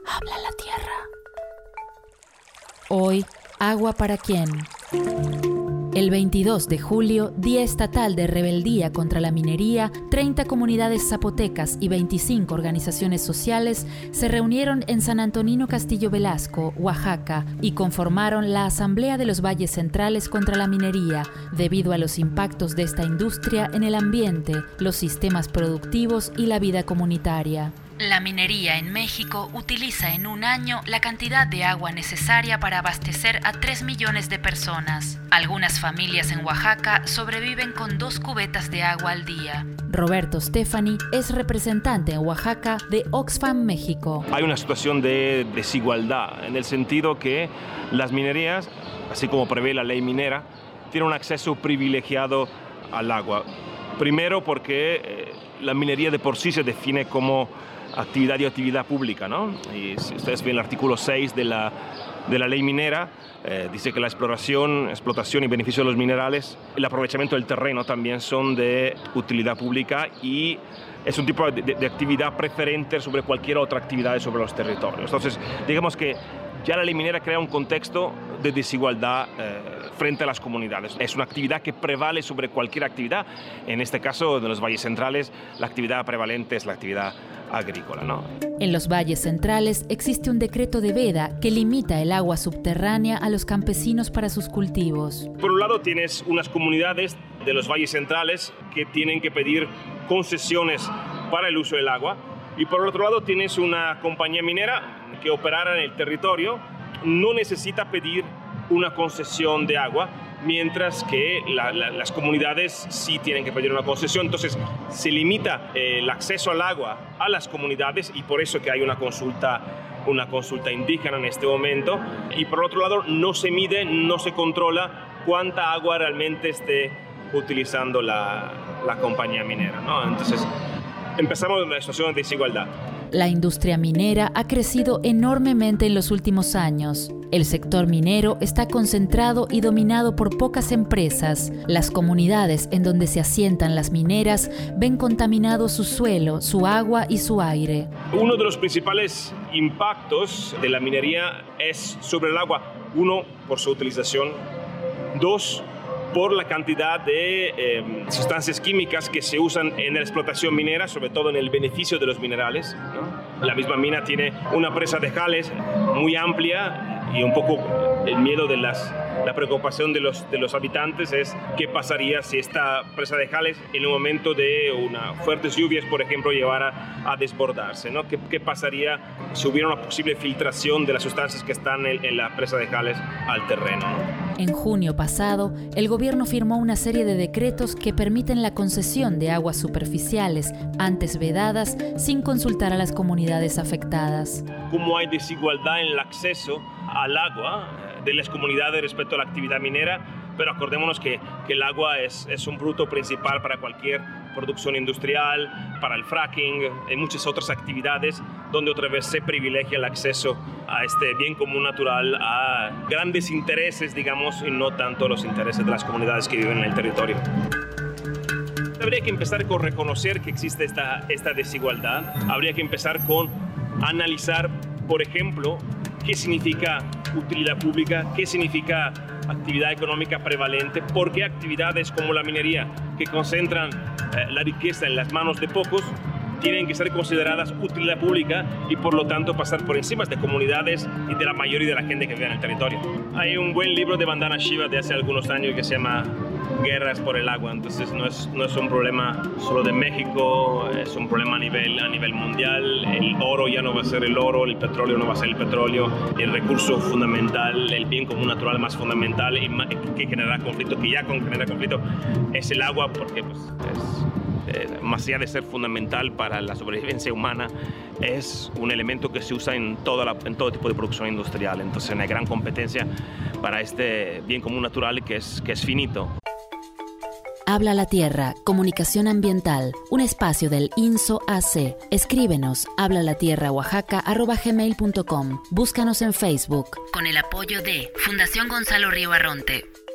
Habla la tierra. Hoy, ¿agua para quién? El 22 de julio, Día Estatal de Rebeldía contra la Minería, 30 comunidades zapotecas y 25 organizaciones sociales se reunieron en San Antonino Castillo Velasco, Oaxaca, y conformaron la Asamblea de los Valles Centrales contra la Minería, debido a los impactos de esta industria en el ambiente, los sistemas productivos y la vida comunitaria. La minería en México utiliza en un año la cantidad de agua necesaria para abastecer a 3 millones de personas. Algunas familias en Oaxaca sobreviven con 2 cubetas de agua al día. Roberto Stefani es representante en Oaxaca de Oxfam México. Hay una situación de desigualdad en el sentido que las minerías, así como prevé la ley minera, tienen un acceso privilegiado al agua. Primero porque la minería de por sí se define como actividad y actividad pública, ¿no? Y si ustedes ven el artículo 6 de la ley minera, dice que la explotación y beneficio de los minerales, el aprovechamiento del terreno también son de utilidad pública y es un tipo de actividad preferente sobre cualquier otra actividad sobre los territorios. Entonces, digamos que ya la ley minera crea un contexto de desigualdad frente a las comunidades. Es una actividad que prevale sobre cualquier actividad. En este caso, en los valles centrales, la actividad prevalente es la actividad agrícola, ¿no? En los valles centrales existe un decreto de veda que limita el agua subterránea a los campesinos para sus cultivos. Por un lado tienes unas comunidades de los valles centrales que tienen que pedir concesiones para el uso del agua y por otro lado tienes una compañía minera que operara en el territorio, no necesita pedir una concesión de agua, mientras que las comunidades sí tienen que pedir una concesión. Entonces se limita el acceso al agua a las comunidades y por eso que hay una consulta indígena en este momento. Y por otro lado no se mide, no se controla cuánta agua realmente esté utilizando la compañía minera, ¿no? Entonces empezamos en una situación de desigualdad. La industria minera ha crecido enormemente en los últimos años. El sector minero está concentrado y dominado por pocas empresas. Las comunidades en donde se asientan las mineras ven contaminado su suelo, su agua y su aire. Uno de los principales impactos de la minería es sobre el agua. 1, por su utilización. 2, por la cantidad de sustancias químicas que se usan en la explotación minera, sobre todo en el beneficio de los minerales, ¿no? La misma mina tiene una presa de jales muy amplia y un poco el miedo de la preocupación de los habitantes es qué pasaría si esta presa de jales en un momento de fuertes lluvias, por ejemplo, llevara a desbordarse, ¿no? ¿Qué pasaría si hubiera una posible filtración de las sustancias que están en la presa de jales al terreno, ¿no? En junio pasado, el gobierno firmó una serie de decretos que permiten la concesión de aguas superficiales, antes vedadas, sin consultar a las comunidades afectadas. Como hay desigualdad en el acceso al agua de las comunidades respecto a la actividad minera, pero acordémonos que el agua es un producto principal para cualquier producción industrial, para el fracking, y muchas otras actividades donde otra vez se privilegia el acceso a este bien común natural a grandes intereses, digamos, y no tanto los intereses de las comunidades que viven en el territorio. Habría que empezar con reconocer que existe esta desigualdad. Habría que empezar con analizar, por ejemplo, qué significa utilidad pública, qué significa actividad económica prevalente, por qué actividades como la minería, que concentran la riqueza en las manos de pocos, tienen que ser consideradas utilidad pública y por lo tanto pasar por encima de comunidades y de la mayoría de la gente que vive en el territorio. Hay un buen libro de Vandana Shiva de hace algunos años que se llama Guerras por el agua, entonces no es un problema solo de México, es un problema a nivel mundial. El oro ya no va a ser el oro, el petróleo no va a ser el petróleo, el recurso fundamental, el bien común natural más fundamental y que genera conflicto, que ya genera conflicto, es el agua, porque pues, más allá de ser fundamental para la sobrevivencia humana, es un elemento que se usa en todo tipo de producción industrial. Entonces hay una gran competencia para este bien común natural que es finito. Habla la Tierra, comunicación ambiental, un espacio del INSO AC. Escríbenos, hablalatierraoaxaca@gmail.com. Búscanos en Facebook. Con el apoyo de Fundación Gonzalo Río Arronte.